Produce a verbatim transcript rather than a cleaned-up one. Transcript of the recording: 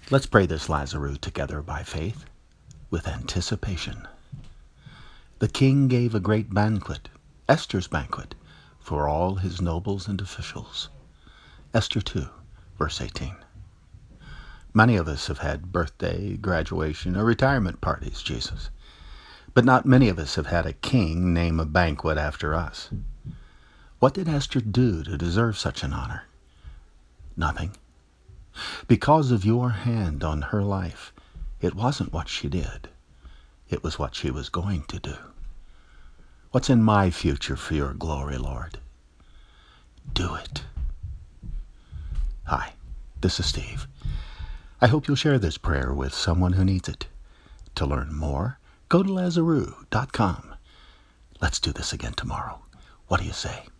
Let's pray this Lazarus together by faith, with anticipation. The king gave a great banquet, Esther's banquet, for all his nobles and officials. Esther two, verse eighteen. Many of us have had birthday, graduation, or retirement parties, Jesus. But not many of us have had a king name a banquet after us. What did Esther do to deserve such an honor? Nothing. Because of your hand on her life, it wasn't what she did. It was what she was going to do. What's in my future for your glory, Lord? Do it. Hi, this is Steve. I hope you'll share this prayer with someone who needs it. To learn more, go to Lazarus dot com. Let's do this again tomorrow. What do you say?